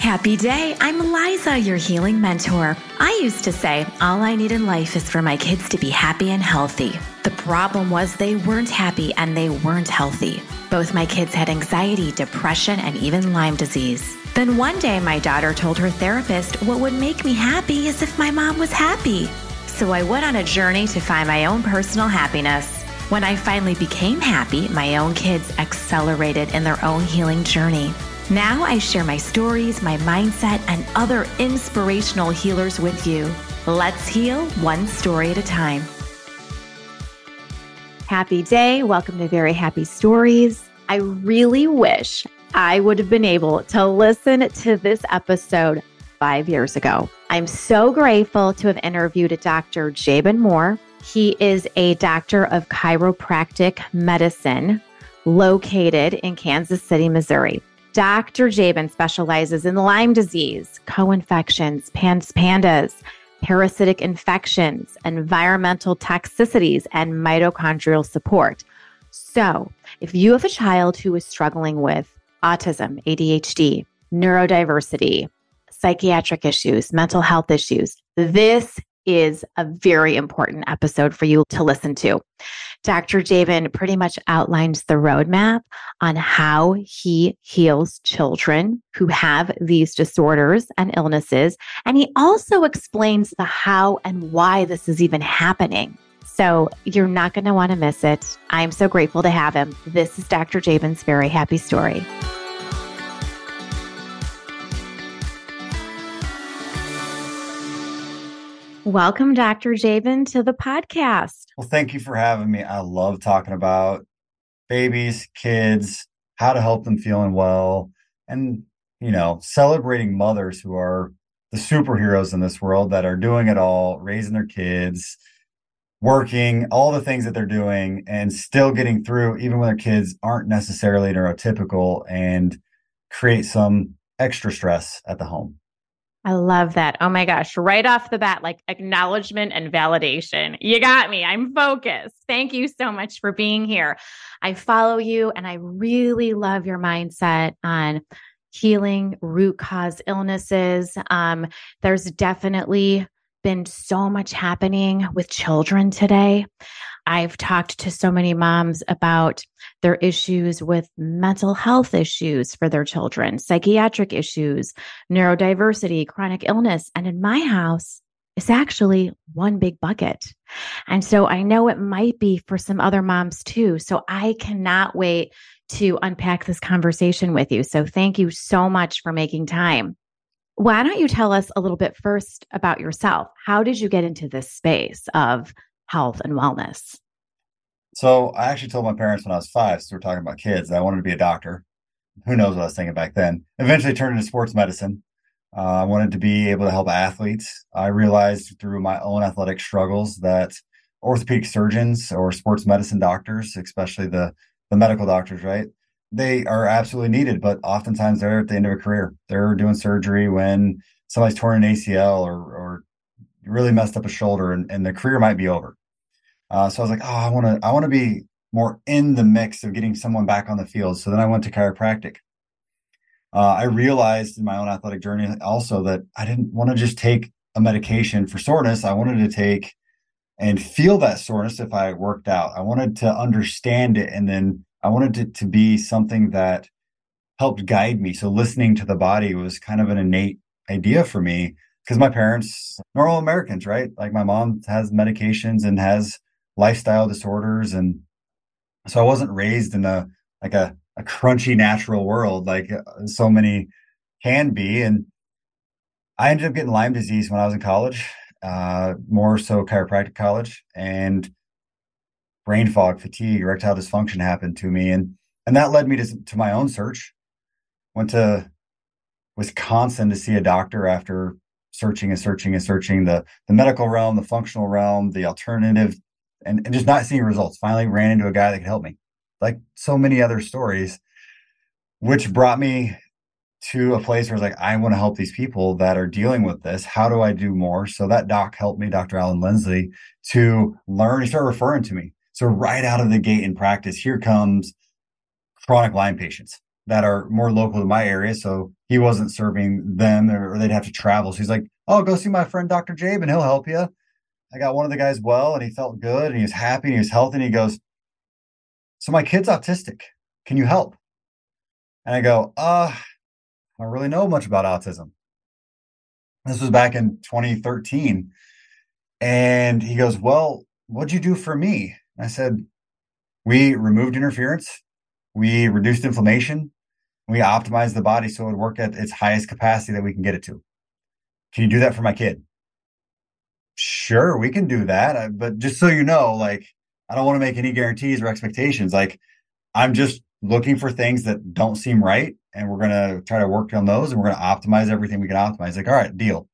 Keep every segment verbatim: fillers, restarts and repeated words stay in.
Happy day. I'm Liza, your healing mentor. I used to say all I need in life is for my kids to be happy and healthy. The problem was they weren't happy and they weren't healthy. Both my kids had anxiety, depression, and even Lyme disease. Then one day my daughter told her therapist what would make me happy is if my mom was happy. So I went on a journey to find my own personal happiness. When I finally became happy, my own kids accelerated in their own healing journey. Now I share my stories, my mindset, and other inspirational healers with you. Let's heal one story at a time. Happy day. Welcome to Very Happy Stories. I really wish I would have been able to listen to this episode five years ago. I'm so grateful to have interviewed Doctor Jabin Moore. He is a doctor of chiropractic medicine located in Kansas City, Missouri. Doctor Jabin specializes in Lyme disease, co-infections, PANS PANDAS, parasitic infections, environmental toxicities, and mitochondrial support. So if you have a child who is struggling with autism, A D H D, neurodiversity, psychiatric issues, mental health issues, this is a very important episode for you to listen to. Doctor Jabin pretty much outlines the roadmap on how he heals children who have these disorders and illnesses. And he also explains the how and why this is even happening. So you're not going to want to miss it. I'm so grateful to have him. This is Doctor Jabin's Very Happy Story. Welcome, Doctor Jabin, to the podcast. Well, thank you for having me. I love talking about babies, kids, how to help them feeling well, and, you know, celebrating mothers who are the superheroes in this world that are doing it all, raising their kids, working, all the things that they're doing, and still getting through, even when their kids aren't necessarily neurotypical, and create some extra stress at the home. I love that. Oh my gosh. Right off the bat, like acknowledgement and validation. You got me. I'm focused. Thank you so much for being here. I follow you and I really love your mindset on healing root cause illnesses. Um, there's definitely been so much happening with children today. I've talked to so many moms about their issues with mental health issues for their children, psychiatric issues, neurodiversity, chronic illness. And in my house, it's actually one big bucket. And so I know it might be for some other moms too. So I cannot wait to unpack this conversation with you. So thank you so much for making time. Why don't you tell us a little bit first about yourself? How did you get into this space of health and wellness? So I actually told my parents when I was five, so we're talking about kids, that I wanted to be a doctor. Who knows what I was thinking back then. Eventually turned into sports medicine. Uh, I wanted to be able to help athletes. I realized through my own athletic struggles that orthopedic surgeons or sports medicine doctors, especially the, the medical doctors, right? They are absolutely needed, but oftentimes they're at the end of a career. They're doing surgery when somebody's torn an A C L or, or really messed up a shoulder, and, and the career might be over. Uh, so I was like, oh, I want to, I want to be more in the mix of getting someone back on the field. So then I went to chiropractic. Uh, I realized in my own athletic journey also that I didn't want to just take a medication for soreness. I wanted to take and feel that soreness if I worked out. I wanted to understand it. And then I wanted it to be something that helped guide me. So listening to the body was kind of an innate idea for me because my parents, normal Americans, right? Like my mom has medications and has lifestyle disorders. And so I wasn't raised in a, like a, a crunchy natural world, like so many can be. And I ended up getting Lyme disease when I was in college, uh, more so chiropractic college, and brain fog, fatigue, erectile dysfunction happened to me. And, and that led me to, to my own search. Went to Wisconsin to see a doctor after searching and searching and searching the, the medical realm, the functional realm, the alternative, and, and just not seeing results. Finally ran into a guy that could help me, like so many other stories, which brought me to a place where I was like, I want to help these people that are dealing with this. How do I do more? So that doc helped me, Doctor Alan Lindsley, to learn. He started referring to me. So right out of the gate in practice, here comes chronic Lyme patients that are more local to my area. So he wasn't serving them, or they'd have to travel. So he's like, oh, go see my friend Doctor Jabe and he'll help you. I got one of the guys well, and he felt good, and he was happy, and he was healthy. And he goes, so my kid's autistic. Can you help? And I go, uh, I don't really know much about autism. This was back in twenty thirteen. And he goes, well, what'd you do for me? And I said, we removed interference. We reduced inflammation. We optimized the body so it would work at its highest capacity that we can get it to. Can you do that for my kid? Sure, we can do that. I, but just so you know, like, I don't want to make any guarantees or expectations. Like, I'm just looking for things that don't seem right. And we're going to try to work on those, and we're going to optimize everything we can optimize. Like, all right, deal.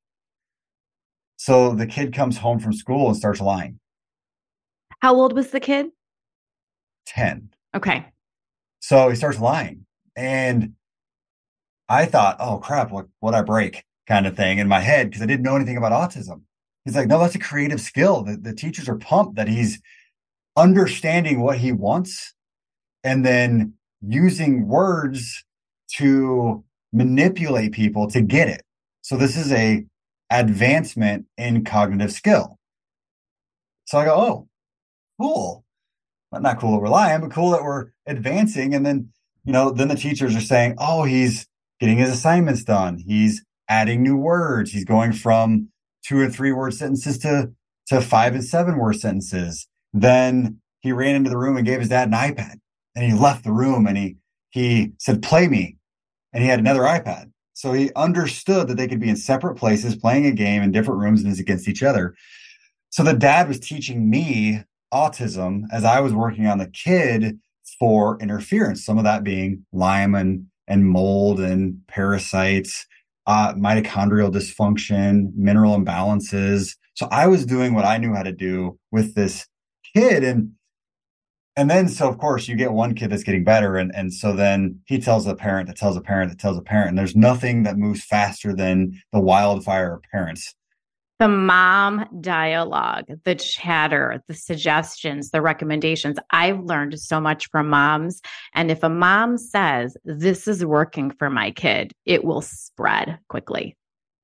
So the kid comes home from school and starts lying. How old was the kid? ten. Okay. So he starts lying. And I thought, oh, crap, what what I break kind of thing in my head, because I didn't know anything about autism. He's like, no, that's a creative skill. The, the teachers are pumped that he's understanding what he wants and then using words to manipulate people to get it. So this is a advancement in cognitive skill. So I go, oh, cool. Well, not cool that we're lying, but cool that we're advancing. And then, you know, then the teachers are saying, oh, he's getting his assignments done. He's adding new words. He's going from two and three word sentences to, to five and seven word sentences. Then he ran into the room and gave his dad an iPad, and he left the room, and he, he said, play me. And he had another iPad. So he understood that they could be in separate places playing a game in different rooms and against each other. So the dad was teaching me autism as I was working on the kid for interference, some of that being Lyme and, and mold and parasites, uh, mitochondrial dysfunction, mineral imbalances. So I was doing what I knew how to do with this kid. And and then, so of course, you get one kid that's getting better. And, and so then he tells a parent that tells a parent that tells a parent. And there's nothing that moves faster than the wildfire of parents. The mom dialogue, the chatter, the suggestions, the recommendations. I've learned so much from moms. And if a mom says, this is working for my kid, it will spread quickly.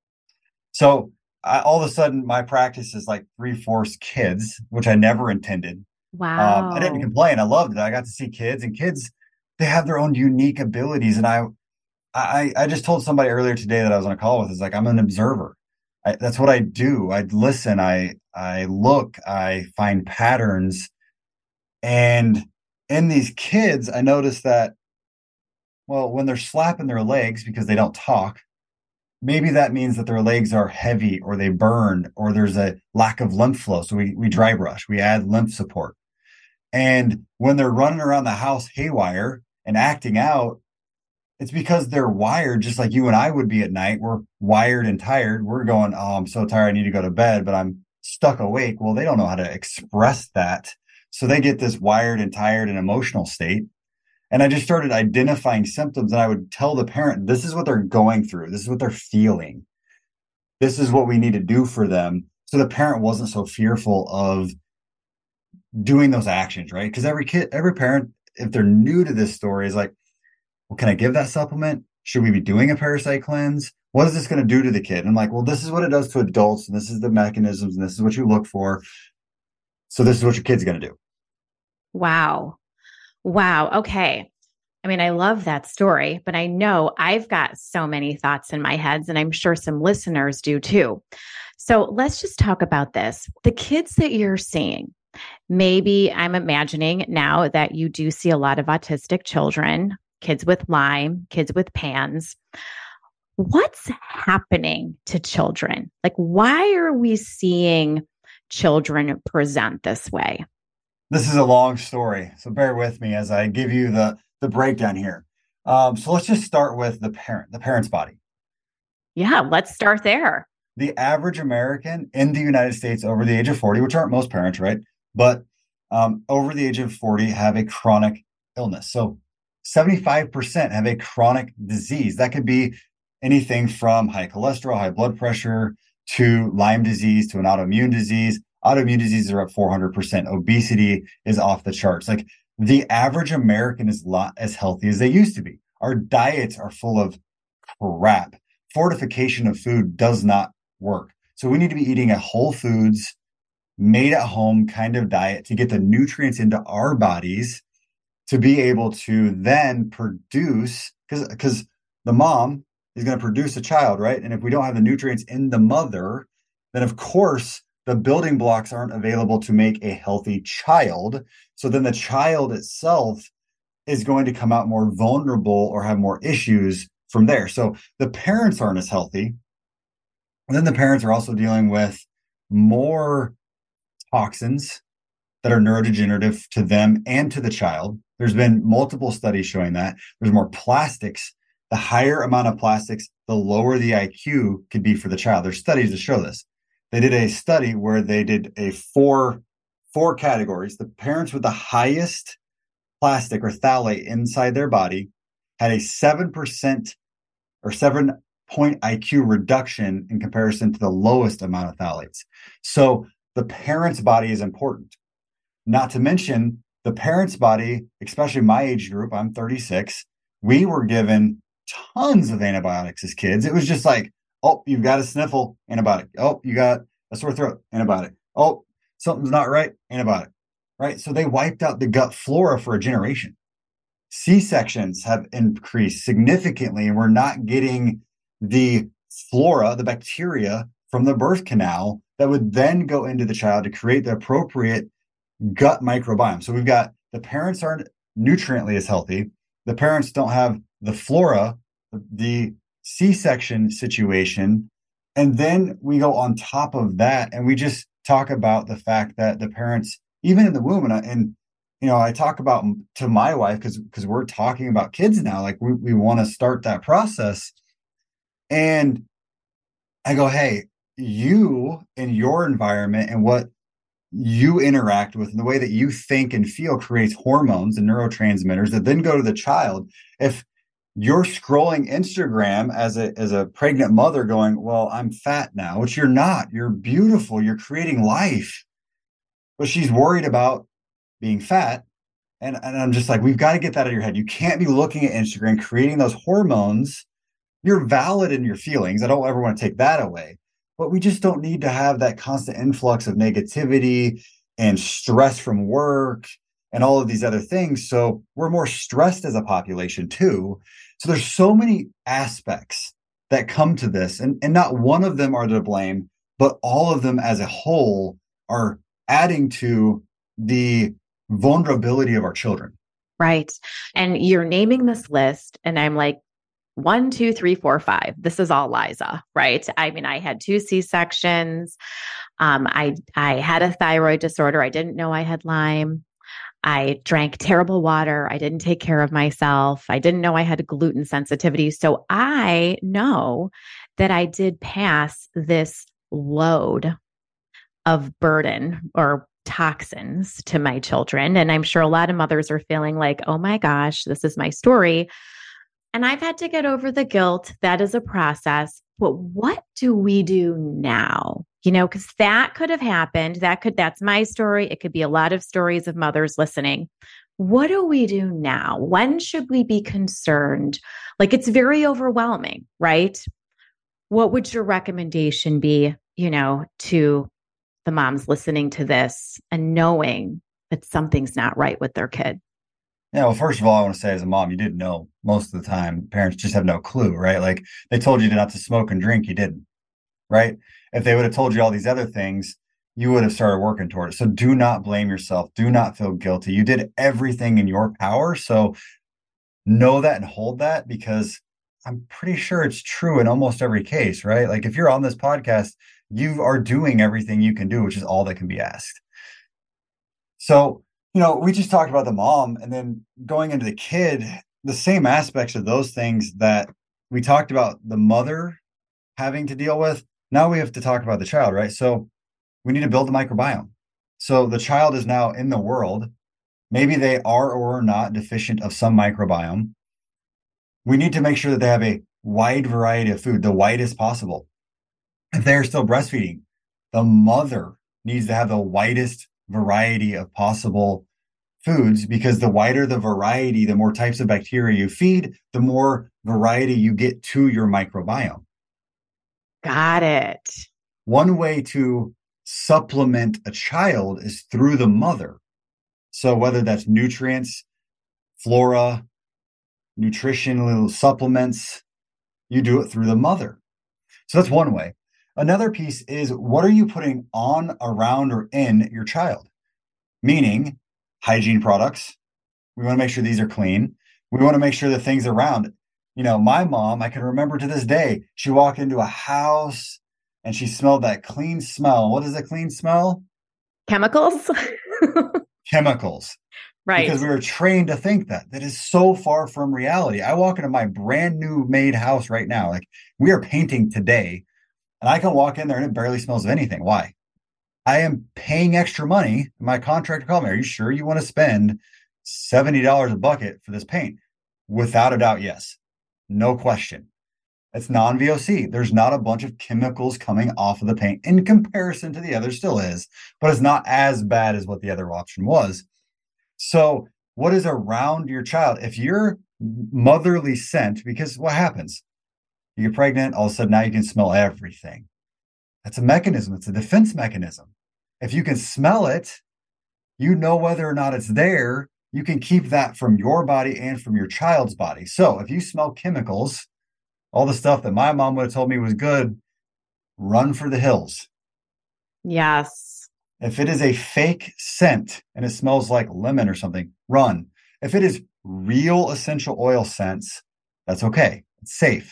So I, all of a sudden, my practice is like three-fourths kids, which I never intended. Wow. Um, I didn't complain. I loved it. I got to see kids, and kids, they have their own unique abilities. And I, I, I just told somebody earlier today that I was on a call with, is like, I'm an observer. I, that's what I do. I listen. I, I look, I find patterns. And in these kids, I noticed that, well, when they're slapping their legs because they don't talk, maybe that means that their legs are heavy, or they burn, or there's a lack of lymph flow. So we, we dry brush, we add lymph support. And when they're running around the house haywire and acting out, it's because they're wired just like you and I would be at night. We're wired and tired. We're going, oh, I'm so tired, I need to go to bed, but I'm stuck awake. Well, they don't know how to express that. So they get this wired and tired and emotional state. And I just started identifying symptoms, and I would tell the parent, this is what they're going through. This is what they're feeling. This is what we need to do for them. So the parent wasn't so fearful of doing those actions, right? Because every kid, every parent, if they're new to this story, is like, well, can I give that supplement? Should we be doing a parasite cleanse? What is this going to do to the kid? And I'm like, well, this is what it does to adults, and this is the mechanisms, and this is what you look for. So this is what your kid's going to do. Wow. Wow. Okay. I mean, I love that story, but I know I've got so many thoughts in my heads, and I'm sure some listeners do too. So let's just talk about this. The kids that you're seeing, maybe I'm imagining now that you do see a lot of autistic children, kids with Lyme, kids with P A N S. What's happening to children? Like, why are we seeing children present this way? This is a long story, so bear with me as I give you the, the breakdown here. Um, so let's just start with the parent, the parent's body. Yeah, let's start there. The average American in the United States over the age of forty, which aren't most parents, right? But um, over the age of forty have a chronic illness. So seventy-five percent have a chronic disease. That could be anything from high cholesterol, high blood pressure, to Lyme disease, to an autoimmune disease. Autoimmune diseases are up four hundred percent. Obesity is off the charts. Like, the average American is not as healthy as they used to be. Our diets are full of crap. Fortification of food does not work. So we need to be eating a whole foods, made at home kind of diet to get the nutrients into our bodies to be able to then produce, because because the mom is going to produce a child, right? And if we don't have the nutrients in the mother, then of course the building blocks aren't available to make a healthy child. So then the child itself is going to come out more vulnerable or have more issues from there. So the parents aren't as healthy. And then the parents are also dealing with more toxins that are neurodegenerative to them and to the child. There's been multiple studies showing that. There's more plastics. The higher amount of plastics, the lower the I Q could be for the child. There's studies to show this. They did a study where they did a four, four categories. The parents with the highest plastic or phthalate inside their body had a seven percent or seven point I Q reduction in comparison to the lowest amount of phthalates. So the parent's body is important. Not to mention the parent's body, especially my age group, I'm thirty-six, we were given tons of antibiotics as kids. It was just like, oh, you've got a sniffle, antibiotic. Oh, you got a sore throat, antibiotic. Oh, something's not right, antibiotic. Right? So they wiped out the gut flora for a generation. C-sections have increased significantly, and we're not getting the flora, the bacteria from the birth canal that would then go into the child to create the appropriate gut microbiome. So we've got the parents aren't nutriently as healthy. The parents don't have the flora, the C-section situation. And then we go on top of that and we just talk about the fact that the parents, even in the womb, and, and you know, I talk about to my wife because because we're talking about kids now, like we, we want to start that process. And I go, hey, you in your environment and what you interact with and the way that you think and feel creates hormones and neurotransmitters that then go to the child. If you're scrolling Instagram as a as a pregnant mother going, well, I'm fat now, which you're not. You're beautiful. You're creating life. But she's worried about being fat. And, and I'm just like, we've got to get that out of your head. You can't be looking at Instagram, creating those hormones. You're valid in your feelings. I don't ever want to take that away. But we just don't need to have that constant influx of negativity and stress from work and all of these other things. So we're more stressed as a population too. So there's so many aspects that come to this, and, and not one of them are to blame, but all of them as a whole are adding to the vulnerability of our children. Right. And you're naming this list, and I'm like, one, two, three, four, five. This is all Liza, right? I mean, I had two C-sections. Um, I I had a thyroid disorder. I didn't know I had Lyme. I drank terrible water. I didn't take care of myself. I didn't know I had gluten sensitivity. So I know that I did pass this load of burden or toxins to my children. And I'm sure a lot of mothers are feeling like, oh my gosh, this is my story. And I've had to get over the guilt. That is a process. But what do we do now? You know, because that could have happened. That could, that's my story. It could be a lot of stories of mothers listening. What do we do now? When should we be concerned? Like, it's very overwhelming, right? What would your recommendation be, you know, to the moms listening to this and knowing that something's not right with their kid? Yeah, well, first of all, I want to say as a mom, you didn't know most of the time. Parents just have no clue, right? Like they told you not to smoke and drink, you didn't, right? If they would have told you all these other things, you would have started working toward it. So do not blame yourself. Do not feel guilty. You did everything in your power. So know that and hold that, because I'm pretty sure it's true in almost every case, right? Like if you're on this podcast, you are doing everything you can do, which is all that can be asked. So, you know, we just talked about the mom, and then going into the kid, the same aspects of those things that we talked about the mother having to deal with. Now we have to talk about the child, right? So we need to build the microbiome. So the child is now in the world. Maybe they are or are not deficient of some microbiome. We need to make sure that they have a wide variety of food, the widest possible. If they're still breastfeeding, the mother needs to have the widest variety of possible foods, because the wider the variety, the more types of bacteria you feed, the more variety you get to your microbiome. Got it. One way to supplement a child is through the mother. So whether that's nutrients, flora, nutritional supplements, you do it through the mother. So that's one way. Another piece is, what are you putting on, around, or in your child? Meaning hygiene products. We want to make sure these are clean. We want to make sure the things around. You know, my mom, I can remember to this day, she walked into a house and she smelled that clean smell. What is a clean smell? Chemicals. Chemicals. Right. Because we were trained to think that. That is so far from reality. I walk into my brand new made house right now. Like, we are painting today, and I can walk in there and it barely smells of anything. Why? I am paying extra money. My contractor called me, are you sure you want to spend seventy dollars a bucket for this paint? Without a doubt, yes. No question. It's non-V O C. There's not a bunch of chemicals coming off of the paint in comparison to the other, still is, but it's not as bad as what the other option was. So what is around your child? If you're motherly scent, because what happens? You get pregnant, all of a sudden now you can smell everything. That's a mechanism. It's a defense mechanism. If you can smell it, you know whether or not it's there. You can keep that from your body and from your child's body. So if you smell chemicals, all the stuff that my mom would have told me was good, run for the hills. Yes. If it is a fake scent and it smells like lemon or something, run. If it is real essential oil scents, that's okay. It's safe.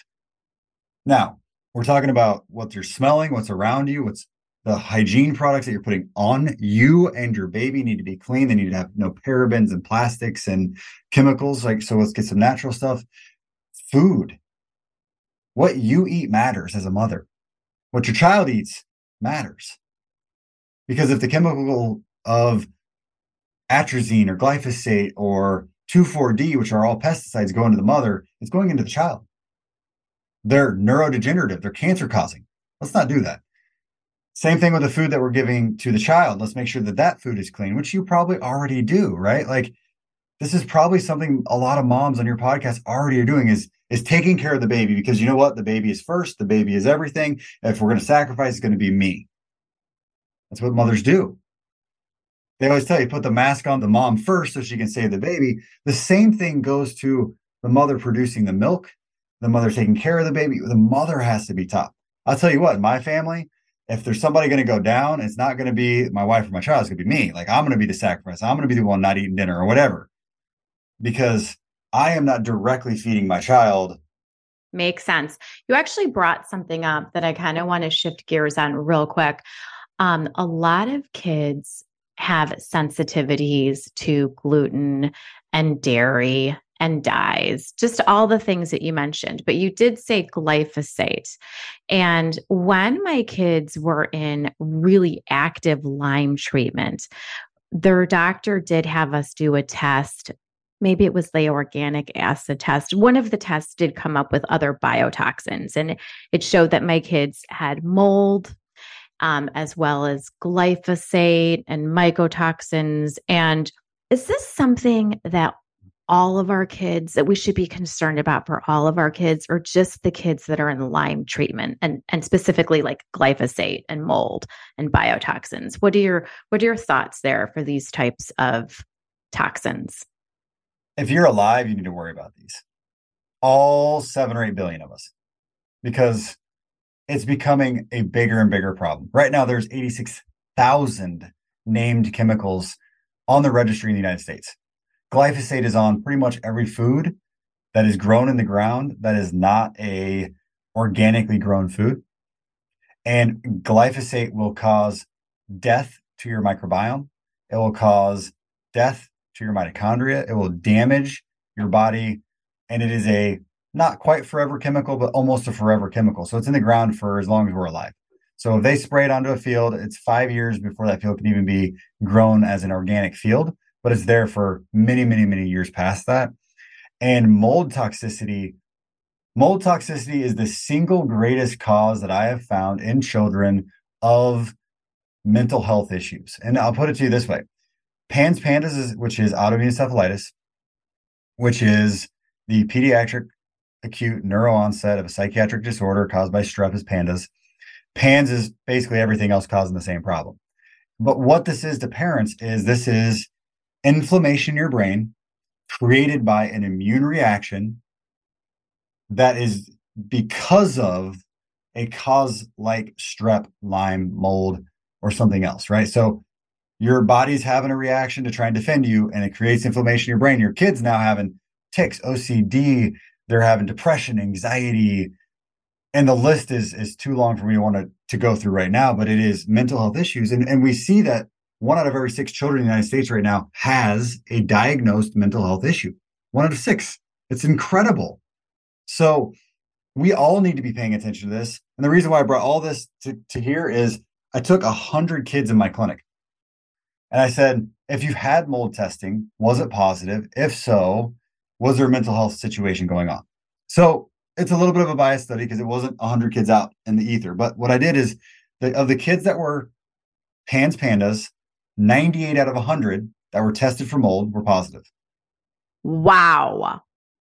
Now, we're talking about what you're smelling, what's around you, what's the hygiene products that you're putting on you and your baby need to be clean. They need to have no parabens and plastics and chemicals. Like, so let's get some natural stuff. Food. What you eat matters as a mother. What your child eats matters. Because if the chemical of atrazine or glyphosate or two four D, which are all pesticides, go into the mother, it's going into the child. They're neurodegenerative. They're cancer causing. Let's not do that. Same thing with the food that we're giving to the child. Let's make sure that that food is clean, which you probably already do, right? Like, this is probably something a lot of moms on your podcast already are doing, is, is taking care of the baby, because you know what? The baby is first. The baby is everything. If we're going to sacrifice, it's going to be me. That's what mothers do. They always tell you, put the mask on the mom first so she can save the baby. The same thing goes to the mother producing the milk, the mother taking care of the baby. The mother has to be top. I'll tell you what, in my family, if there's somebody going to go down, it's not going to be my wife or my child. It's going to be me. Like, I'm going to be the sacrifice. I'm going to be the one not eating dinner or whatever, because I am not directly feeding my child. Makes sense. You actually brought something up that I kind of want to shift gears on real quick. Um, a lot of kids have sensitivities to gluten and dairy and dyes, just all the things that you mentioned. But you did say glyphosate. And when my kids were in really active Lyme treatment, their doctor did have us do a test. Maybe it was the organic acid test. One of the tests did come up with other biotoxins, and it showed that my kids had mold, Um, as well as glyphosate and mycotoxins. And is this something that all of our kids, that we should be concerned about for all of our kids, or just the kids that are in Lyme treatment, and, and specifically like glyphosate and mold and biotoxins? What are your, what are your thoughts there for these types of toxins? If you're alive, you need to worry about these. All seven or eight billion of us, because it's becoming a bigger and bigger problem. Right now, there's eighty-six thousand named chemicals on the registry in the United States. Glyphosate is on pretty much every food that is grown in the ground that is not a organically grown food. And glyphosate will cause death to your microbiome. It will cause death to your mitochondria. It will damage your body. And it is a not quite forever chemical, but almost a forever chemical. So it's in the ground for as long as we're alive. So if they spray it onto a field, it's five years before that field can even be grown as an organic field, but it's there for many, many, many years past that. And mold toxicity, mold toxicity is the single greatest cause that I have found in children of mental health issues. And I'll put it to you this way. PANS pandas, is, which is autoimmune encephalitis, which is the pediatric acute neuro onset of a psychiatric disorder caused by strep, is pandas. PANS is basically everything else causing the same problem. But what this is to parents is this is inflammation in your brain created by an immune reaction that is because of a cause like strep, Lyme, mold, or something else, right? So your body's having a reaction to try and defend you, and it creates inflammation in your brain. Your kids now having tics, O C D, they're having depression, anxiety, and the list is is too long for me to want to, to go through right now, but it is mental health issues. And, and we see that one out of every six children in the United States right now has a diagnosed mental health issue. One out of six. It's incredible. So we all need to be paying attention to this. And the reason why I brought all this to, to here is I took one hundred kids in my clinic. And I said, if you've had mold testing, was it positive? If so, was there a mental health situation going on? So it's a little bit of a biased study because it wasn't one hundred kids out in the ether. But what I did is, the, of the kids that were PANS pandas, ninety-eight out of one hundred that were tested for mold were positive. Wow.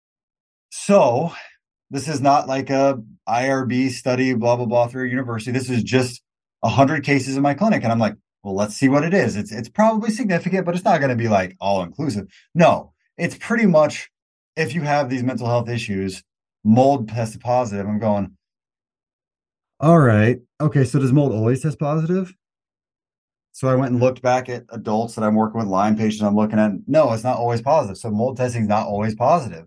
So this is not like a I R B study, blah, blah, blah, through a university. This is just one hundred cases in my clinic. And I'm like, well, let's see what it is. It's it's probably significant, but it's not going to be like all inclusive. No, it's pretty much, if you have these mental health issues, mold tested positive. I'm going, all right. Okay. So does mold always test positive? So I went and looked back at adults that I'm working with, Lyme patients I'm looking at. No, it's not always positive. So mold testing is not always positive.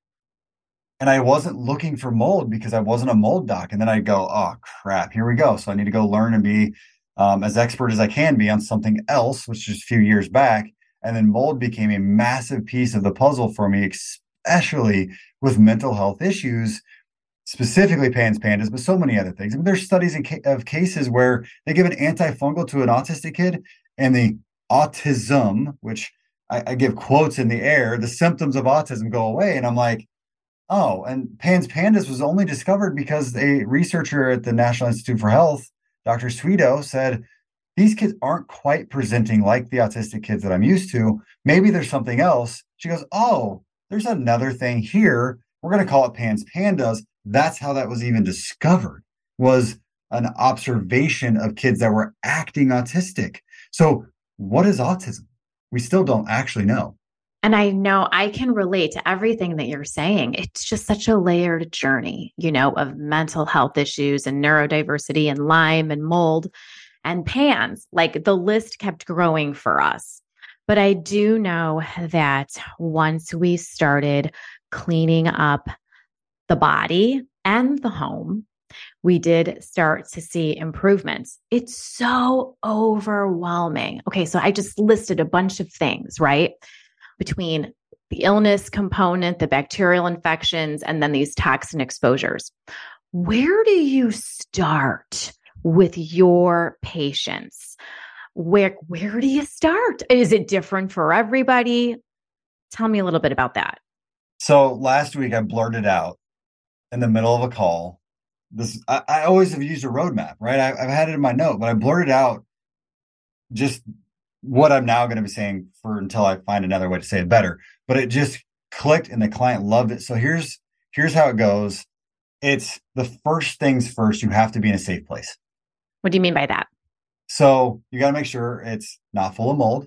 And I wasn't looking for mold because I wasn't a mold doc. And then I go, oh, crap, here we go. So I need to go learn and be um, as expert as I can be on something else, which is a few years back. And then mold became a massive piece of the puzzle for me, especially with mental health issues, specifically PANS pandas, but so many other things. I mean, there's studies in ca- of cases where they give an antifungal to an autistic kid, and the autism, which I, I give quotes in the air, the symptoms of autism go away. And I'm like, oh, and PANS pandas was only discovered because a researcher at the National Institute for Health, Doctor Sweeto, said, these kids aren't quite presenting like the autistic kids that I'm used to. Maybe there's something else. She goes, oh, there's another thing here. We're going to call it PANS pandas. That's how that was even discovered, was an observation of kids that were acting autistic. So what is autism? We still don't actually know. And I know I can relate to everything that you're saying. It's just such a layered journey, you know, of mental health issues and neurodiversity and Lyme and mold and PANS. Like the list kept growing for us. But I do know that once we started cleaning up the body and the home, we did start to see improvements. It's so overwhelming. Okay, so I just listed a bunch of things, right? Between the illness component, the bacterial infections, and then these toxin exposures. Where do you start with your patients? Where, where do you start? Is it different for everybody? Tell me a little bit about that. So last week I blurted out in the middle of a call. This I, I always have used a roadmap, right? I, I've had it in my note, but I blurted out just what I'm now going to be saying for until I find another way to say it better. But it just clicked and the client loved it. So here's here's how it goes. It's the first things first, you have to be in a safe place. What do you mean by that? So you got to make sure it's not full of mold,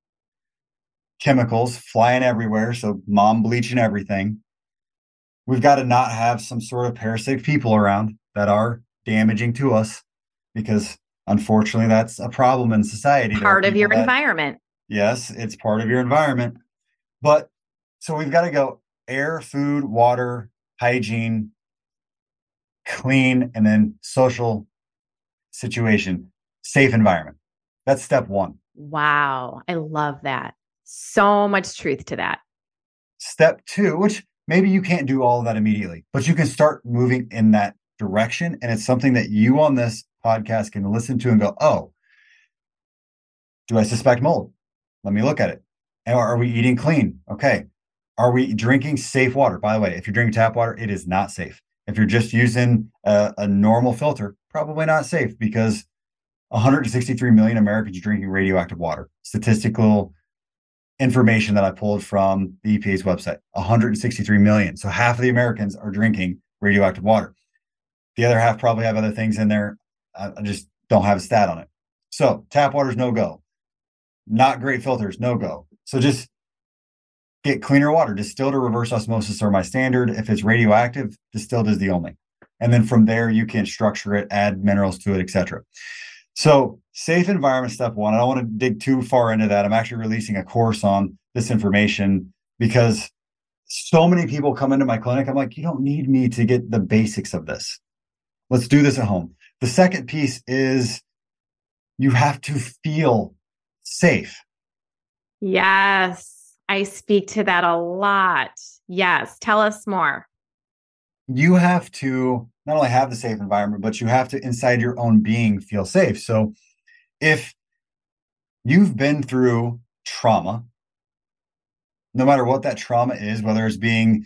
chemicals flying everywhere. So mom bleaching everything. We've got to not have some sort of parasitic people around that are damaging to us, because unfortunately, that's a problem in society. Part of your that, environment. Yes, it's part of your environment. But so we've got to go air, food, water, hygiene, clean, and then social situation, safe environment. That's step one. Wow. I love that. So much truth to that. Step two, which maybe you can't do all of that immediately, but you can start moving in that direction. And it's something that you on this podcast can listen to and go, oh, do I suspect mold? Let me look at it. And are we eating clean? Okay. Are we drinking safe water? By the way, if you're drinking tap water, it is not safe. If you're just using a, a normal filter, probably not safe, because one hundred sixty-three million Americans are drinking radioactive water. Statistical information that I pulled from the E P A's website. one hundred sixty-three million. So half of the Americans are drinking radioactive water. The other half probably have other things in there. I, I just don't have a stat on it. So tap water's no go. Not great filters, no go. So just get cleaner water. Distilled or reverse osmosis are my standard. If it's radioactive, distilled is the only. And then from there, you can structure it, add minerals to it, et cetera. So safe environment, step one. I don't want to dig too far into that. I'm actually releasing a course on this information because so many people come into my clinic. I'm like, you don't need me to get the basics of this. Let's do this at home. The second piece is you have to feel safe. Yes. I speak to that a lot. Yes. Tell us more. You have to not only have the safe environment, but you have to inside your own being feel safe. So if you've been through trauma, no matter what that trauma is, whether it's being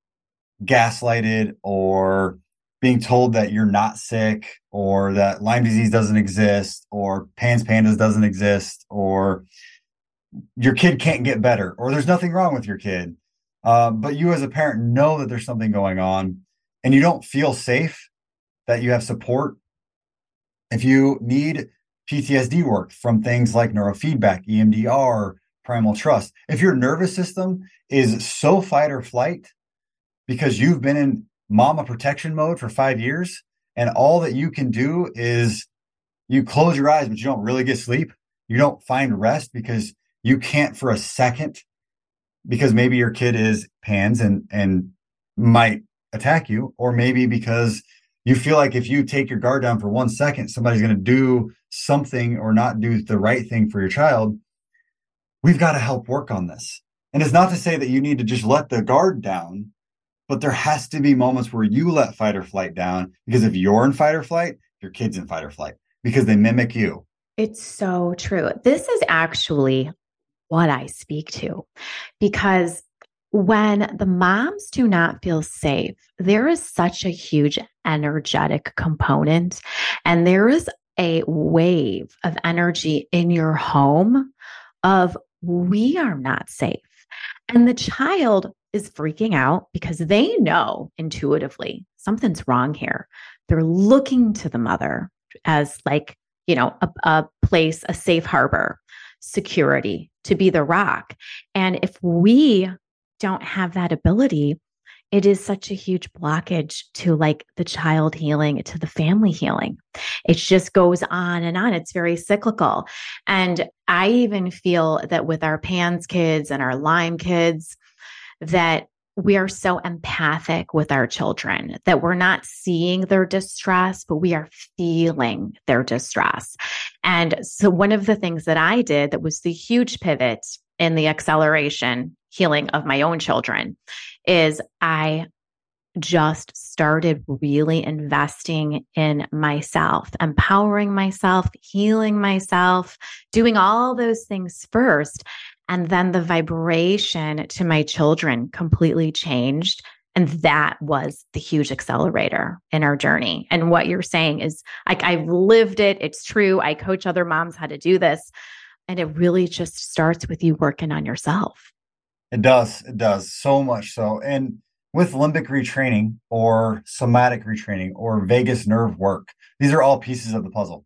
gaslighted or being told that you're not sick or that Lyme disease doesn't exist or PANS pandas doesn't exist or your kid can't get better or there's nothing wrong with your kid. Uh, but you as a parent know that there's something going on and you don't feel safe, that you have support. If you need P T S D work from things like neurofeedback, E M D R, primal trust, if your nervous system is so fight or flight because you've been in mama protection mode for five years and all that you can do is you close your eyes, but you don't really get sleep. You don't find rest because you can't for a second, because maybe your kid is PANS and, and might attack you, or maybe because you feel like if you take your guard down for one second, somebody's going to do something or not do the right thing for your child. We've got to help work on this. And it's not to say that you need to just let the guard down, but there has to be moments where you let fight or flight down, because if you're in fight or flight, your kid's in fight or flight because they mimic you. It's so true. This is actually what I speak to, because when the moms do not feel safe, there is such a huge energetic component, and there is a wave of energy in your home of we are not safe. And the child is freaking out because they know intuitively something's wrong here. They're looking to the mother as like, you know, a, a place, a safe harbor, security, to be the rock. And if we don't have that ability, it is such a huge blockage to like the child healing, to the family healing. It just goes on and on. It's very cyclical. And I even feel that with our PANS kids and our Lyme kids, that we are so empathic with our children that we're not seeing their distress, but we are feeling their distress. And so one of the things that I did that was the huge pivot in the acceleration healing of my own children is I just started really investing in myself, empowering myself, healing myself, doing all those things first. And then the vibration to my children completely changed. And that was the huge accelerator in our journey. And what you're saying is like, I've lived it. It's true. I coach other moms how to do this. And it really just starts with you working on yourself. It does. It does so much so. And with limbic retraining or somatic retraining or vagus nerve work, these are all pieces of the puzzle.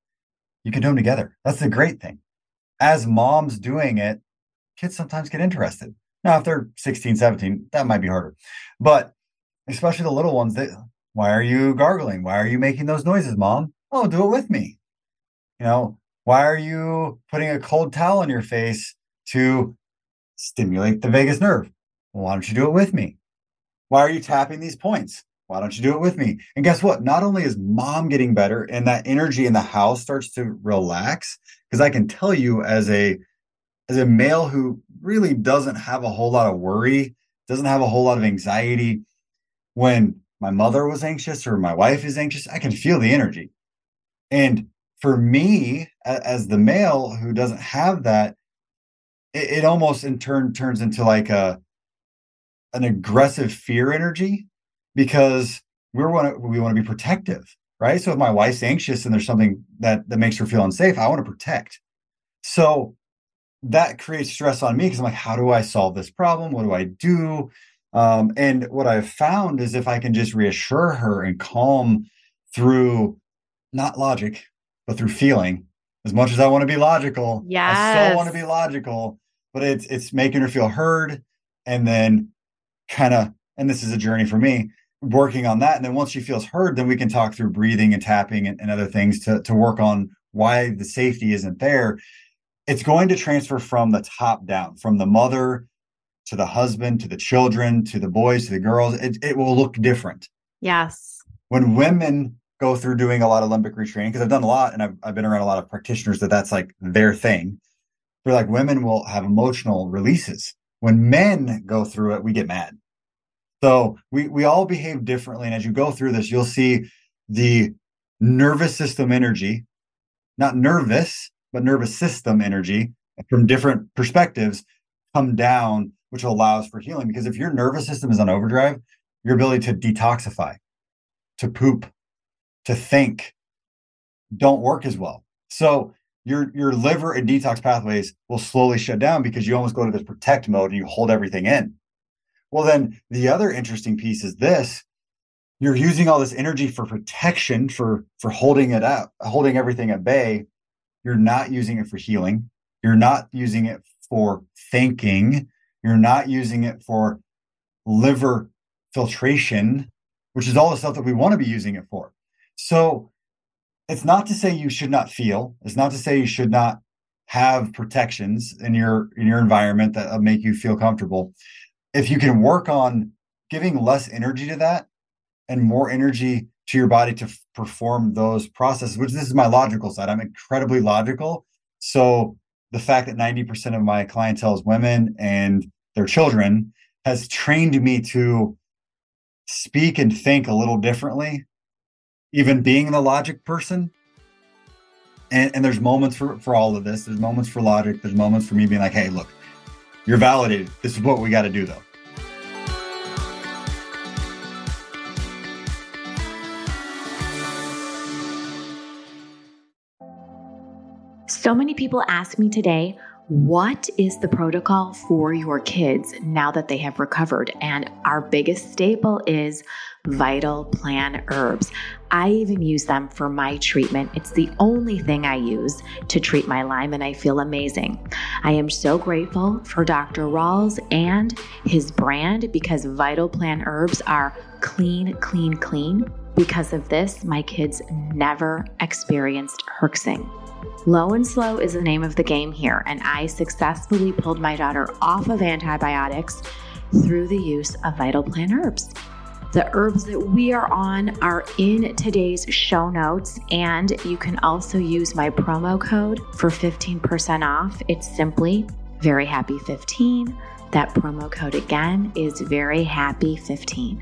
You can do them together. That's the great thing. As moms doing it, kids sometimes get interested. Now, if they're sixteen, seventeen, that might be harder. But especially the little ones, that, why are you gargling? Why are you making those noises, Mom? Oh, do it with me. You know, why are you putting a cold towel on your face to stimulate the vagus nerve? Well, why don't you do it with me? Why are you tapping these points? Why don't you do it with me? And guess what? Not only is mom getting better and that energy in the house starts to relax, because I can tell you as a as a male who really doesn't have a whole lot of worry, doesn't have a whole lot of anxiety, when my mother was anxious or my wife is anxious, I can feel the energy. And for me, as the male who doesn't have that, it, it almost in turn turns into like a an aggressive fear energy, because we're want to, we want to be protective, right? So if my wife's anxious and there's something that, that makes her feel unsafe, I want to protect. So that creates stress on me because I'm like, how do I solve this problem? What do I do? Um, and what I've found is if I can just reassure her and calm through not logic, but through feeling, as much as I want to be logical, I still want to be Yes. logical, but it's it's making her feel heard and then kind of, and this is a journey for me, working on that. And then once she feels heard, then we can talk through breathing and tapping and, and other things to to work on why the safety isn't there. It's going to transfer from the top down, from the mother to the husband, to the children, to the boys, to the girls. It, it will look different. Yes. When women go through doing a lot of limbic retraining, because I've done a lot and I've, I've been around a lot of practitioners that that's like their thing. They're like, women will have emotional releases. When men go through it, we get mad. So we, we all behave differently. And as you go through this, you'll see the nervous system energy, not nervous, but nervous system energy from different perspectives come down, which allows for healing. Because if your nervous system is on overdrive, your ability to detoxify, to poop, to think don't work as well. So your your liver and detox pathways will slowly shut down because you almost go to this protect mode and you hold everything in. Well, then the other interesting piece is this. You're using all this energy for protection, for for holding it up, holding everything at bay. You're not using it for healing. You're not using it for thinking. You're not using it for liver filtration, which is all the stuff that we want to be using it for. So it's not to say you should not feel. It's not to say you should not have protections in your in your environment that make you feel comfortable. If you can work on giving less energy to that and more energy to your body to f- perform those processes, which this is my logical side. I'm incredibly logical. So the fact that ninety percent of my clientele is women and their children has trained me to speak and think a little differently, even being the logic person. And, and there's moments for, for all of this. There's moments for logic. There's moments for me being like, hey, look, you're validated. This is what we got to do, though. So many people ask me today, what is the protocol for your kids now that they have recovered? And our biggest staple is Vital Plan herbs. I even use them for my treatment. It's the only thing I use to treat my Lyme, and I feel amazing. I am so grateful for Doctor Rawls and his brand because Vital Plan herbs are clean, clean, clean. Because of this, my kids never experienced herxing. Low and slow is the name of the game here, and I successfully pulled my daughter off of antibiotics through the use of Vital Plan herbs. The herbs that we are on are in today's show notes, and you can also use my promo code for fifteen percent off. It's simply Very Happy fifteen. That promo code again is Very Happy fifteen.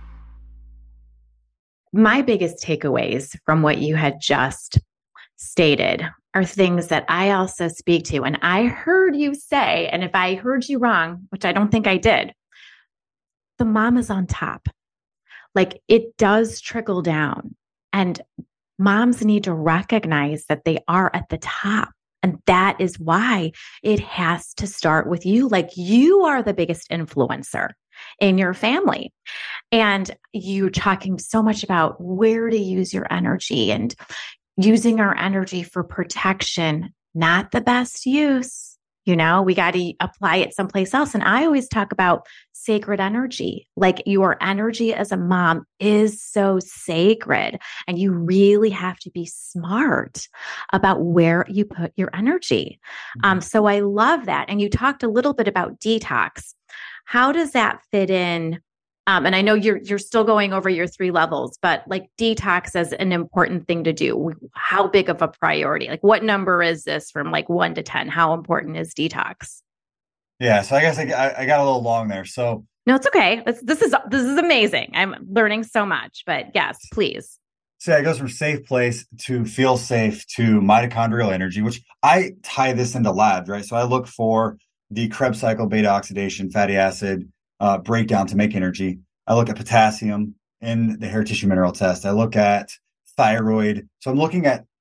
My biggest takeaways from what you had just stated are things that I also speak to. And I heard you say, and if I heard you wrong, which I don't think I did, the mom is on top. Like it does trickle down. And moms need to recognize that they are at the top. And that is why it has to start with you. Like you are the biggest influencer in your family. And you're talking so much about where to use your energy and using our energy for protection, not the best use. You know, we got to apply it someplace else. And I always talk about sacred energy. Like your energy as a mom is so sacred. And you really have to be smart about where you put your energy. Um, so I love that. And you talked a little bit about detox. How does that fit in? Um, and I know you're you're still going over your three levels, but like detox as an important thing to do. How big of a priority? Like what number is this from like one to ten? How important is detox? Yeah, so I guess I, I got a little long there. So no, it's okay. This, this is this is amazing. I'm learning so much, but yes, please. So yeah, it goes from safe place to feel safe to mitochondrial energy, which I tie this into labs, right? So I look for the Krebs cycle, beta oxidation, fatty acid, Uh, breakdown to make energy. I look at potassium in the hair tissue mineral test. I look at thyroid. So I'm looking at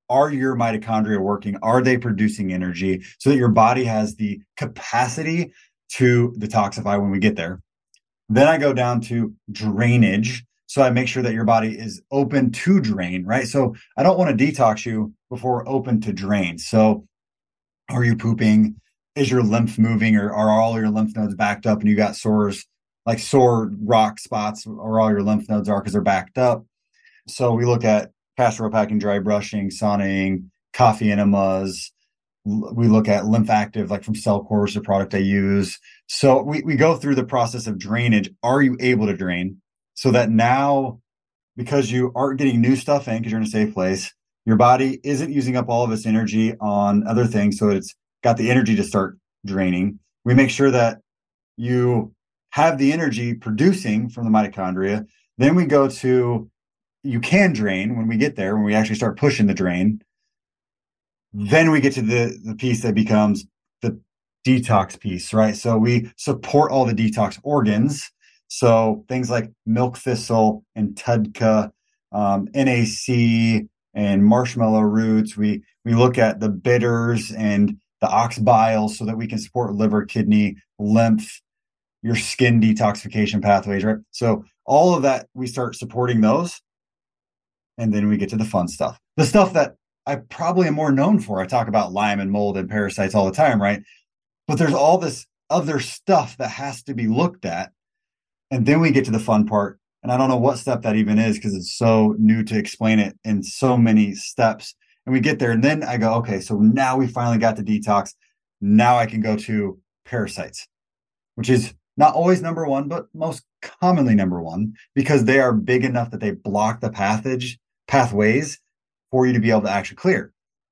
are your mitochondria working? Are they producing energy so that your body has the capacity to detoxify when we get there? Then I go down to drainage. So I make sure that your body is open to drain, right? So I don't want to detox you before we're open to drain. So are you pooping? Is your lymph moving, or are all your lymph nodes backed up and you got sores, like sore rock spots, or all your lymph nodes are because they're backed up? So we look at pastoral packing, dry brushing, sauning, coffee enemas. We look at Lymphactive, like from Cellcore, the product I use. So we, we go through the process of drainage. Are you able to drain? So that now, because you aren't getting new stuff in because you're in a safe place, your body isn't using up all of its energy on other things. So it's got the energy to start draining. We make sure that you have the energy producing from the mitochondria. Then we go to, you can drain when we get there, when we actually start pushing the drain. Then we get to the, the piece that becomes the detox piece, right? So we support all the detox organs. So things like milk thistle and Tudka, um, N A C and marshmallow roots. We we look at the bitters and the ox bile so that we can support liver, kidney, lymph, your skin detoxification pathways, right? So all of that, we start supporting those. And then we get to the fun stuff. The stuff that I probably am more known for. I talk about Lyme and mold and parasites all the time, right? But there's all this other stuff that has to be looked at. And then we get to the fun part. And I don't know what step that even is because it's so new to explain it in so many steps. And we get there and then I go, okay, so now we finally got the detox. Now I can go to parasites, which is not always number one, but most commonly number one, because they are big enough that they block the pathage pathways for you to be able to actually clear.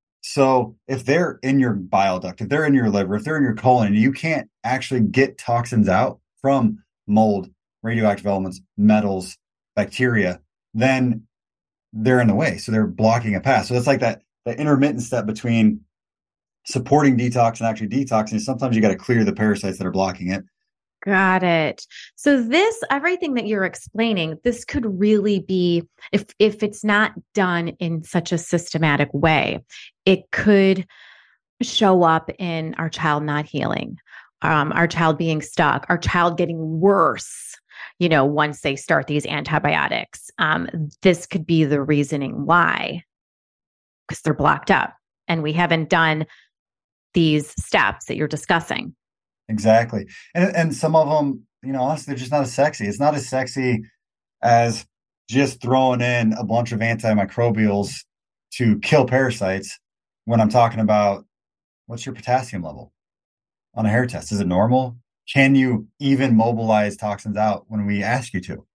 So if they're in your bile duct, if they're in your liver, if they're in your colon, and you can't actually get toxins out from mold, radioactive elements, metals, bacteria, then they're in the way. So they're blocking a path. So it's like that, that intermittent step between supporting detox and actually detoxing. Sometimes you got to clear the parasites that are blocking it. Got it. So this, everything that you're explaining, this could really be, if if it's not done in such a systematic way, it could show up in our child not healing, um, our child being stuck, our child getting worse, you know, once they start these antibiotics. Um, this could be the reasoning why, because they're blocked up and we haven't done these steps that you're discussing. Exactly. And and some of them, you know, honestly, they're just not as sexy. It's not as sexy as just throwing in a bunch of antimicrobials to kill parasites when I'm talking about what's your potassium level on a hair test? Is it normal? Can you even mobilize toxins out when we ask you to?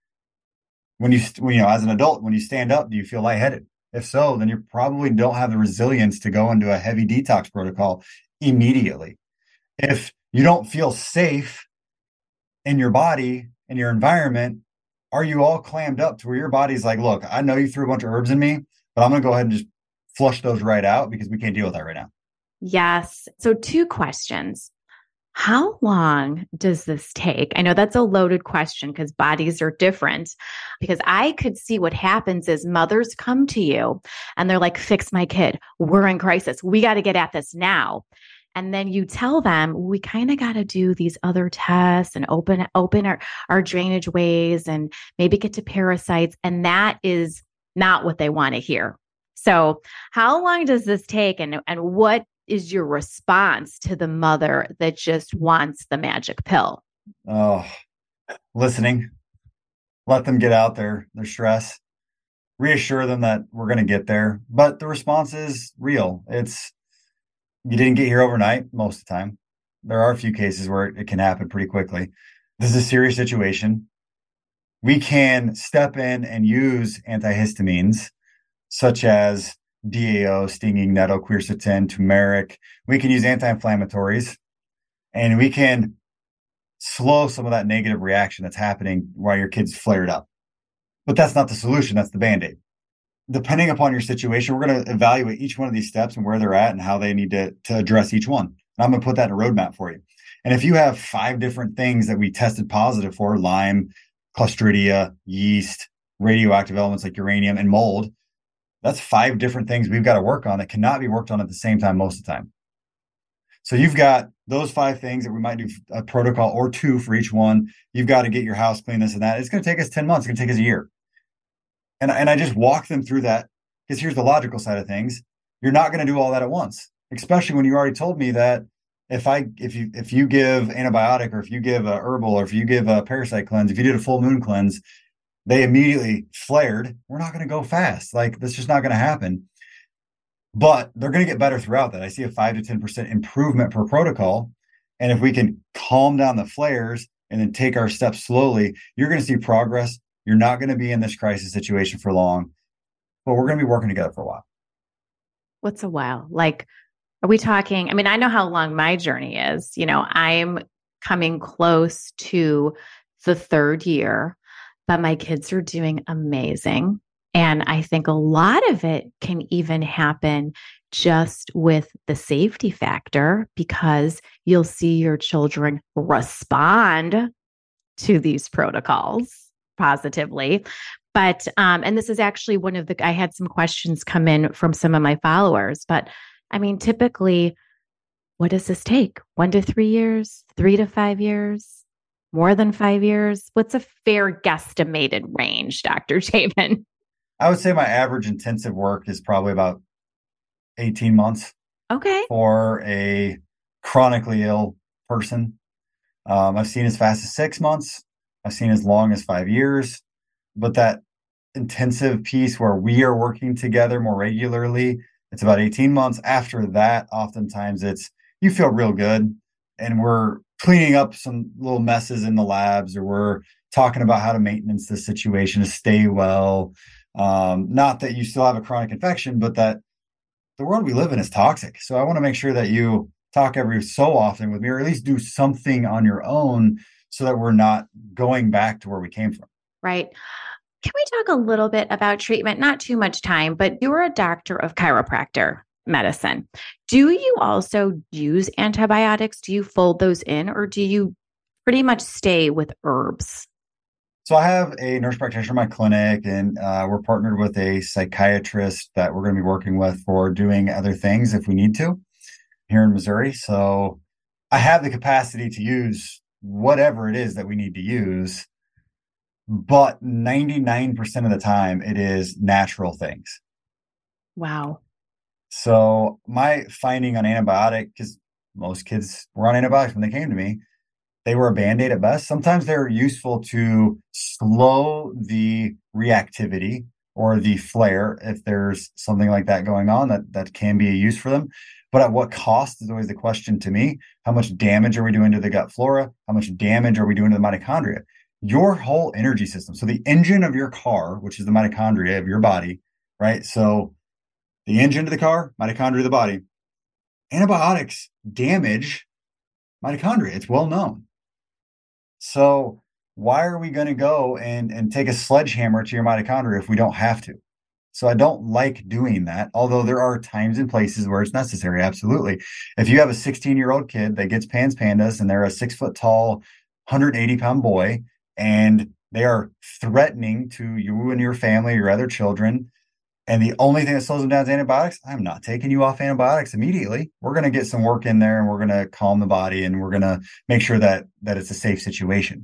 When you, when, you know, as an adult, when you stand up, do you feel lightheaded? If so, then you probably don't have the resilience to go into a heavy detox protocol immediately. If you don't feel safe in your body, in your environment, are you all clammed up to where your body's like, look, I know you threw a bunch of herbs in me, but I'm going to go ahead and just flush those right out because we can't deal with that right now. Yes. So two questions. How long does this take? I know that's a loaded question because bodies are different, because I could see what happens is mothers come to you and they're like, fix my kid. We're in crisis. We got to get at this now. And then you tell them, we kind of got to do these other tests and open, open our, our drainage ways and maybe get to parasites. And that is not what they want to hear. So how long does this take? And, and what is your response to the mother that just wants the magic pill? Oh, listening, let them get out there, their stress, reassure them that we're going to get there. But the response is real. It's, you didn't get here overnight most of the time. There are a few cases where it can happen pretty quickly. This is a serious situation. We can step in and use antihistamines such as D A O, stinging nettle, quercetin, turmeric. We can use anti-inflammatories and we can slow some of that negative reaction that's happening while your kid's flared up. But that's not the solution. That's the Band-Aid. Depending upon your situation, we're going to evaluate each one of these steps and where they're at and how they need to, to address each one. And I'm going to put that in a roadmap for you. And if you have five different things that we tested positive for, Lyme, Clostridia, yeast, radioactive elements like uranium, and mold, That's five different things we've got to work on that cannot be worked on at the same time most of the time. So you've got those five things that we might do a protocol or two for each one. You've got to get your house clean, this and that. It's going to take us ten months. It's going to take us a year. And, and I just walk them through that because here's the logical side of things. You're not going to do all that at once, especially when you already told me that if I if you if you give antibiotic or if you give a herbal or if you give a parasite cleanse, if you did a full moon cleanse, they immediately flared. We're not going to go fast. Like that's just not going to happen. But they're going to get better throughout that. I see a five to ten percent improvement per protocol. And if we can calm down the flares and then take our steps slowly, you're going to see progress. You're not going to be in this crisis situation for long, but we're going to be working together for a while. What's a while? Like, are we talking? I mean, I know how long my journey is. You know, I'm coming close to the third year, but my kids are doing amazing. And I think a lot of it can even happen just with the safety factor because you'll see your children respond to these protocols positively. But, um, and this is actually one of the, I had some questions come in from some of my followers, but I mean, typically, what does this take? One to three years, three to five years, more than five years? What's a fair guesstimated range, Doctor Jamin? I would say my average intensive work is probably about eighteen months. Okay. For a chronically ill person. Um, I've seen as fast as six months. I've seen as long as five years. But that intensive piece where we are working together more regularly, it's about eighteen months. After that, oftentimes it's you feel real good. And we're cleaning up some little messes in the labs, or we're talking about how to maintenance the situation to stay well. Um, not that you still have a chronic infection, but that the world we live in is toxic. So I want to make sure that you talk every so often with me, or at least do something on your own so that we're not going back to where we came from. Right. Can we talk a little bit about treatment? Not too much time, but you're a doctor of chiropractor medicine. Do you also use antibiotics? Do you fold those in, or do you pretty much stay with herbs? So I have a nurse practitioner in my clinic, and uh, we're partnered with a psychiatrist that we're going to be working with for doing other things if we need to here in Missouri. So I have the capacity to use whatever it is that we need to use, but ninety-nine percent of the time it is natural things. Wow. So my finding on antibiotic, because most kids were on antibiotics when they came to me, they were a Band-Aid at best. Sometimes they're useful to slow the reactivity or the flare if there's something like that going on that, that can be a use for them. But at what cost is always the question to me. How much damage are we doing to the gut flora? How much damage are we doing to the mitochondria? Your whole energy system. So the engine of your car, which is the mitochondria of your body, right? So the engine of the car, mitochondria of the body. Antibiotics damage mitochondria. It's well known. So why are we going to go and, and take a sledgehammer to your mitochondria if we don't have to? So I don't like doing that, although there are times and places where it's necessary. Absolutely. If you have a sixteen-year-old kid that gets pans pandas and they're a six-foot-tall, one hundred eighty pound boy, and they are threatening to you and your family, your other children, and the only thing that slows them down is antibiotics, I'm not taking you off antibiotics immediately. We're going to get some work in there, and we're going to calm the body, and we're going to make sure that that it's a safe situation.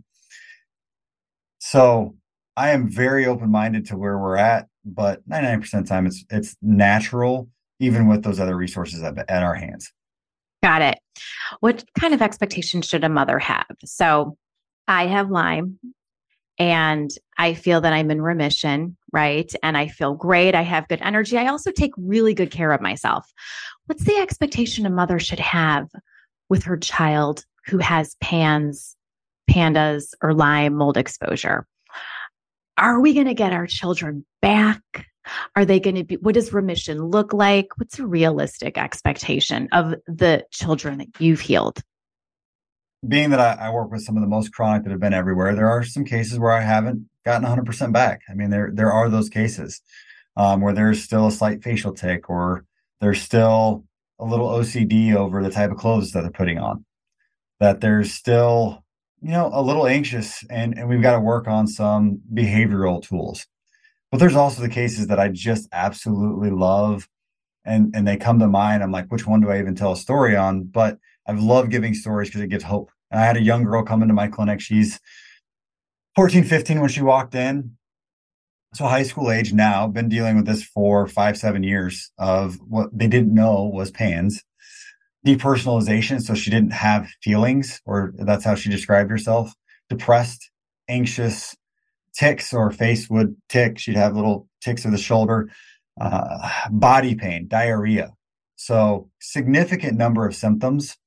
So I am very open-minded to where we're at, but ninety-nine percent of the time it's it's natural, even with those other resources at, at our hands. Got it. What kind of expectations should a mother have? So I have Lyme, and I feel that I'm in remission, right? And I feel great. I have good energy. I also take really good care of myself. What's the expectation a mother should have with her child who has PANS, pandas, or Lyme mold exposure? Are we going to get our children back? Are they going to be, what does remission look like? What's a realistic expectation of the children that you've healed? Being that I, I work with some of the most chronic that have been everywhere, there are some cases where I haven't gotten one hundred percent back. I mean, there there are those cases um, where there's still a slight facial tic, or there's still a little O C D over the type of clothes that they're putting on, that there's still, you know, a little anxious, and, and we've got to work on some behavioral tools. But there's also the cases that I just absolutely love, and and they come to mind. I'm like, which one do I even tell a story on? But I've loved giving stories because it gives hope. And I had a young girl come into my clinic. She's fourteen, fifteen when she walked in. So high school age now, been dealing with this for five, seven years of what they didn't know was PANS. Depersonalization. So she didn't have feelings, or that's how she described herself. Depressed, anxious, ticks, or face would tick. She'd have little ticks of the shoulder, uh, body pain, diarrhea. So significant number of symptoms.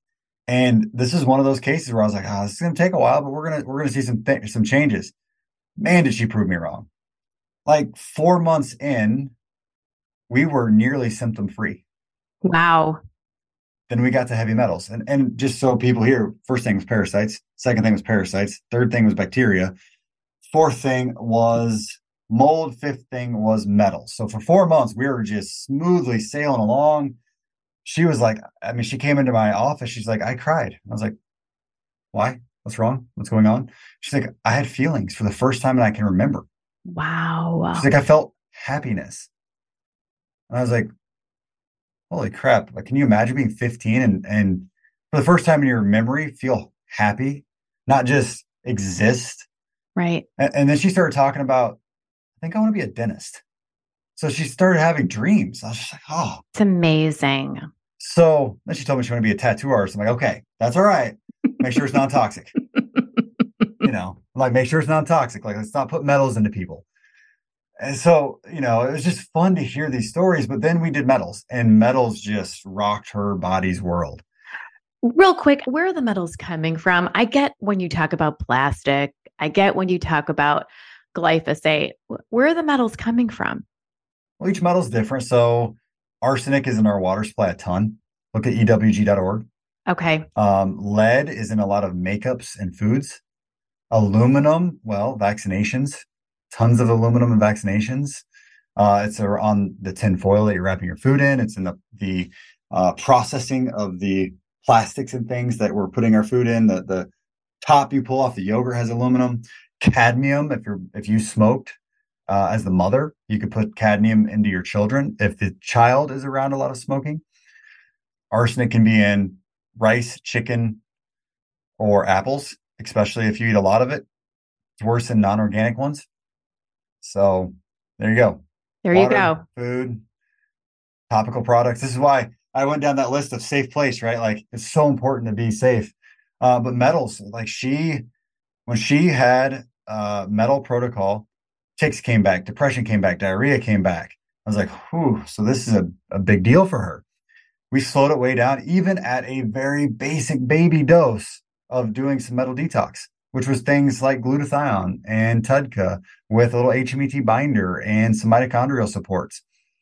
And this is one of those cases where I was like, oh, this is going to take a while, but we're going to, we're going to see some, th- some changes. Man, did she prove me wrong. Like four months in, we were nearly symptom free. Wow. Then we got to heavy metals. And, and just so people hear, first thing was parasites. Second thing was parasites. Third thing was bacteria. Fourth thing was mold. Fifth thing was metals. So for four months, we were just smoothly sailing along. She was like, I mean, she came into my office. She's like, I cried. I was like, why? What's wrong? What's going on? She's like, I had feelings for the first time and I can remember. Wow. She's like, I felt happiness. And I was like, holy crap. Like, can you imagine being fifteen and, and for the first time in your memory, feel happy, not just exist? Right. And, and then she started talking about, I think I want to be a dentist. So she started having dreams. I was just like, oh. It's amazing. So then she told me she wanted to be a tattoo artist. I'm like, okay, that's all right. Make sure it's non-toxic. You know, like make sure it's non-toxic. Like, let's not put metals into people. And so, you know, it was just fun to hear these stories. But then we did metals, and metals just rocked her body's world. Real quick, where are the metals coming from? I get when you talk about plastic. I get when you talk about glyphosate. Where are the metals coming from? Well, each metal is different. So arsenic is in our water supply a ton. Look at E W G dot org. Okay. Um, lead is in a lot of makeups and foods. Aluminum, well, vaccinations, tons of aluminum in vaccinations. Uh, it's on the tin foil that you're wrapping your food in. It's in the, the uh, processing of the plastics and things that we're putting our food in. The, the top you pull off the yogurt has aluminum. Cadmium, if you're if you smoked uh, as the mother, you could put cadmium into your children if the child is around a lot of smoking. Arsenic can be in rice, chicken, or apples, especially if you eat a lot of it. It's worse than non-organic ones. So there you go. There Water, you go. Food, topical products. This is why I went down that list of safe place, right? Like, it's so important to be safe. Uh, but metals, like she, when she had uh, metal protocol, tics came back, depression came back, diarrhea came back. I was like, whew, so this is a, a big deal for her. We slowed it way down, even at a very basic baby dose of doing some metal detox, which was things like glutathione and T U D C A with a little H M E T binder and some mitochondrial supports.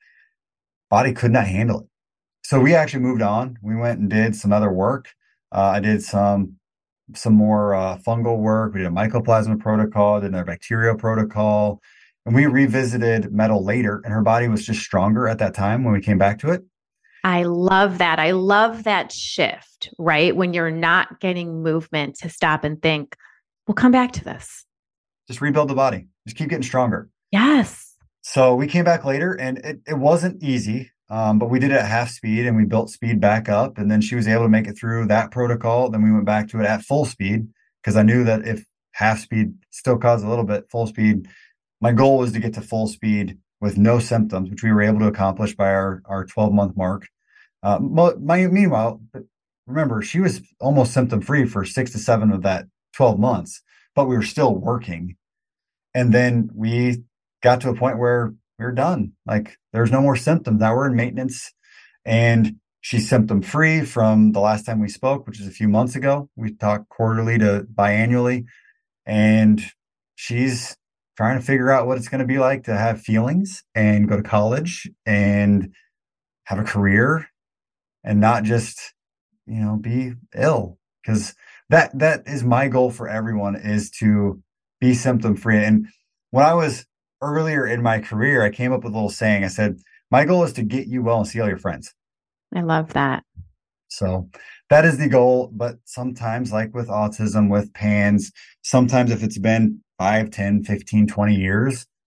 Body could not handle it. So we actually moved on. We went and did some other work. Uh, I did some some more uh, fungal work. We did a mycoplasma protocol, did another bacterial protocol, and we revisited metal later, and her body was just stronger at that time when we came back to it. I love that. I love that shift, right? When you're not getting movement to stop and think, we'll come back to this. Just rebuild the body. Just keep getting stronger. Yes. So we came back later, and it, it wasn't easy, um, but we did it at half speed, and we built speed back up. And then she was able to make it through that protocol. Then we went back to it at full speed, because I knew that if half speed still caused a little bit, full speed, my goal was to get to full speed with no symptoms, which we were able to accomplish by our, our twelve month mark. Uh, my, meanwhile, remember, she was almost symptom free for six to seven of that twelve months, but we were still working. And then we got to a point where we were done. Like, there's no more symptoms. Now we're in maintenance, and she's symptom free from the last time we spoke, which is a few months ago. We talked quarterly to biannually, and she's trying to figure out what it's going to be like to have feelings and go to college and have a career and not just, you know, be ill. Because that that is my goal for everyone, is to be symptom free. And when I was earlier in my career, I came up with a little saying. I said, my goal is to get you well and see all your friends. I love that. So that is the goal. But sometimes, like with autism, with PANS, sometimes if it's been five, ten, fifteen, twenty years,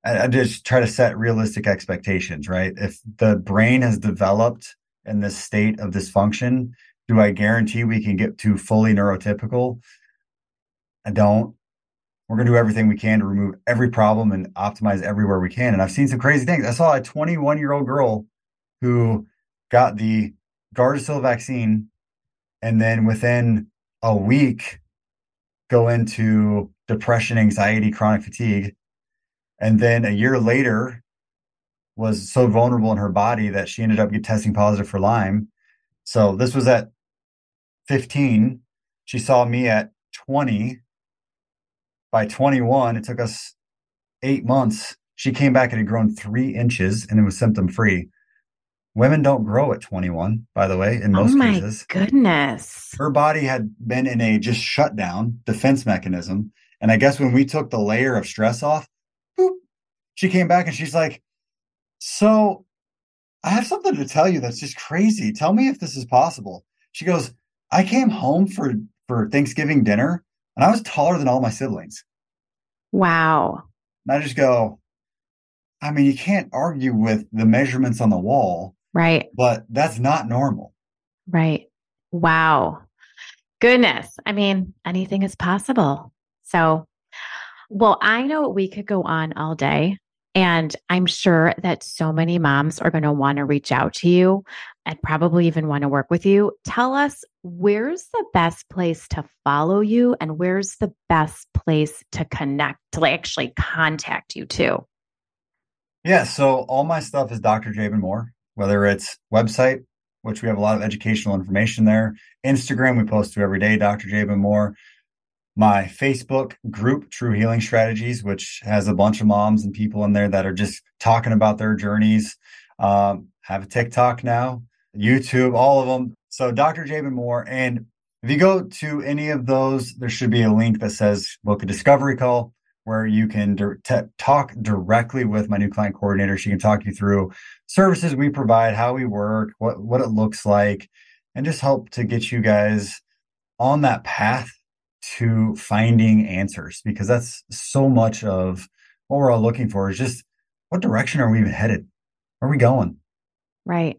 I, I just try to set realistic expectations, right? If the brain has developed in this state of dysfunction, do I guarantee we can get to fully neurotypical? I don't. We're going to do everything we can to remove every problem and optimize everywhere we can. And I've seen some crazy things. I saw a twenty-one-year-old girl who got the Gardasil vaccine and then within a week go into depression, anxiety, chronic fatigue. And then a year later was so vulnerable in her body that she ended up get testing positive for Lyme. So this was at fifteen. She saw me at twenty. By twenty-one, it took us eight months. She came back and had grown three inches and it was symptom free. Women don't grow at twenty-one, by the way, in most oh my cases. Goodness. Her body had been in a just shutdown defense mechanism. And I guess when we took the layer of stress off, boop, she came back and she's like, so I have something to tell you that's just crazy. Tell me if this is possible. She goes, I came home for, for Thanksgiving dinner and I was taller than all my siblings. Wow. And I just go, I mean, you can't argue with the measurements on the wall. Right. But that's not normal. Right. Wow. Goodness. I mean, anything is possible. So, well, I know we could go on all day, and I'm sure that so many moms are going to want to reach out to you and probably even want to work with you. Tell us, where's the best place to follow you and where's the best place to connect, to actually contact you too? Yeah. So all my stuff is Doctor Jabin Moore, whether it's website, which we have a lot of educational information there. Instagram, we post to every day, Doctor Jabin Moore. My Facebook group, True Healing Strategies, which has a bunch of moms and people in there that are just talking about their journeys. Um, have a TikTok now, YouTube, all of them. So Doctor Jabin Moore. And if you go to any of those, there should be a link that says book a discovery call where you can di- t- talk directly with my new client coordinator. She can talk you through services we provide, how we work, what, what it looks like, and just help to get you guys on that path to finding answers, because that's so much of what we're all looking for is just what direction are we even headed? Where are we going? Right.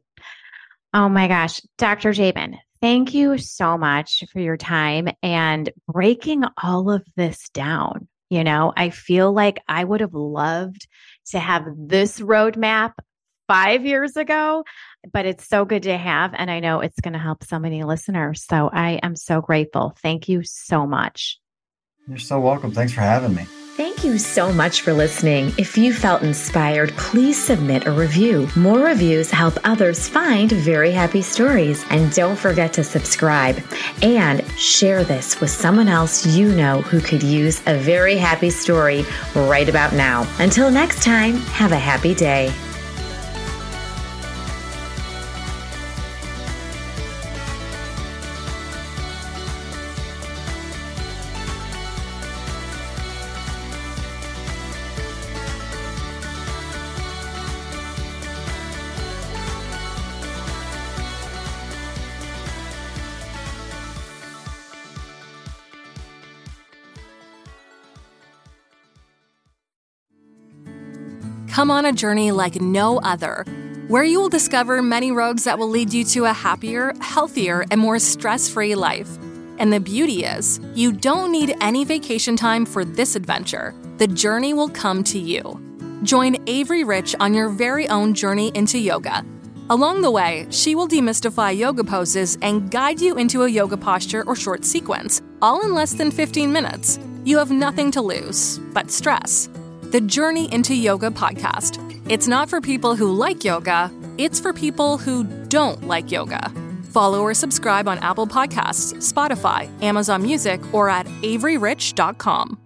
Oh my gosh. Doctor Jabin, thank you so much for your time and breaking all of this down. You know, I feel like I would have loved to have this roadmap five years ago, but it's so good to have. And I know it's going to help so many listeners. So I am so grateful. Thank you so much. You're so welcome. Thanks for having me. Thank you so much for listening. If you felt inspired, please submit a review. More reviews help others find very happy stories. And don't forget to subscribe and share this with someone else you know who could use a very happy story right about now. Until next time, have a happy day. Come on a journey like no other, where you will discover many roads that will lead you to a happier, healthier, and more stress-free life. And the beauty is, you don't need any vacation time for this adventure. The journey will come to you. Join Avery Rich on your very own journey into yoga. Along the way, she will demystify yoga poses and guide you into a yoga posture or short sequence, all in less than fifteen minutes. You have nothing to lose but stress. The Journey into Yoga podcast. It's not for people who like yoga, it's for people who don't like yoga. Follow or subscribe on Apple Podcasts, Spotify, Amazon Music, or at avery rich dot com.